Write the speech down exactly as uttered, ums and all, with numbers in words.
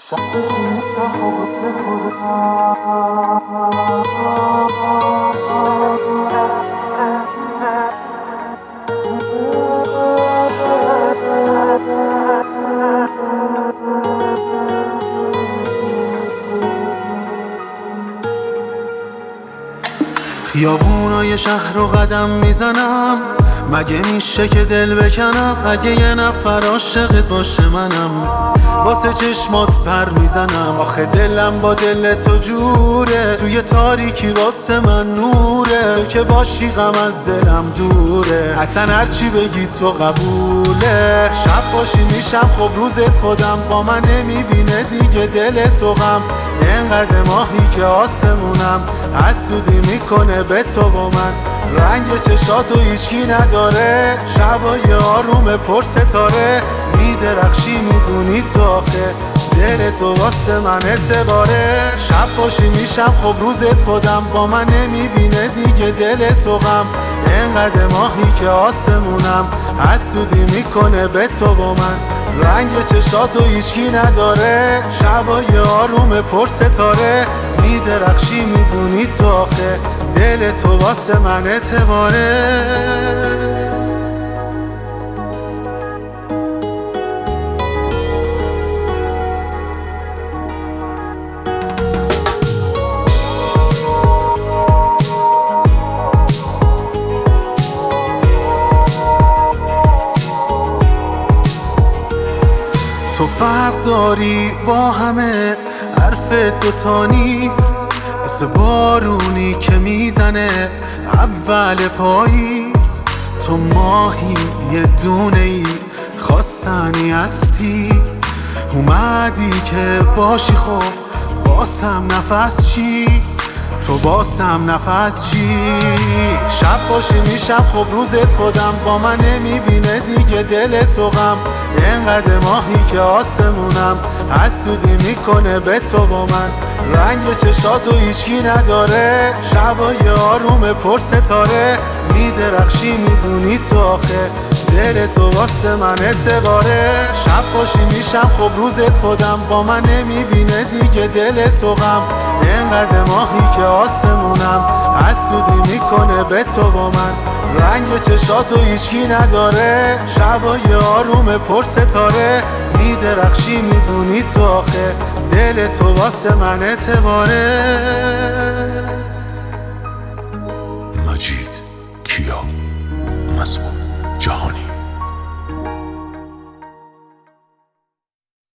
خیابونای شهر رو قدم میزنم، مگه میشه که دل بکنم؟ اگه یه نفر عاشقت باشه منم واسه چشمات پر میزنم. آخه دلم با دل تو جوره، توی تاریکی واسه من نوره. تو که باشی غم از دلم دوره، اصلا هرچی بگی تو قبوله. شب باشی میشم خب روزت، خودم با من نمیبینه دیگه دل تو غم. اینقدر ماهی که آسمونم حسودی میکنه به تو با من. رنگ چشاتو هیچکی نداره، شبای آروم پر ستاره. میدرخشی میدونی تو آخه دل تو واسه من اعتباره. شب باشی میشم خب روزت، خودم با من نمیبینه دیگه دل تو غم. اینقدر ماهی که آسمونم حسودی میکنه به تو با من. رنگ چشاتو هیچکی نداره، شبای آروم پر ستاره. میدرخشی میدونی تو آخه دل تو واسه من اعتباره. تو فرق داری با همه، حرف دوتا نیست. مثل بارونی که میزنه اول پاییز. تو ماهی یه دونه ای خواستنی هستی، اومدی که باشی خب باسم نفس چی. تو باسم نفس چی. شب باشی میشم خب روزت، خودم با من نمیبینه دیگه دل تو غم. اینقدر ماهی که آسمونم حسودی میکنه به تو با من. رنگ چشاتو هیچکی نداره، شبای آروم پر ستاره. میدرخشی میدونی تو آخه دل تو واسه من اعتباره. شب باشی میشم خب روزت، خودم با من نمیبینه دیگه دل تو غم. اینقدر ماهی که آسمونم حسودی میکنه به تو با من. رنگ چشاتو هیچکی نداره، شبای آروم پر ستاره. میدرخشی میدونی تو آخه دل تو واسه من اعتباره. مجید کیا مسئول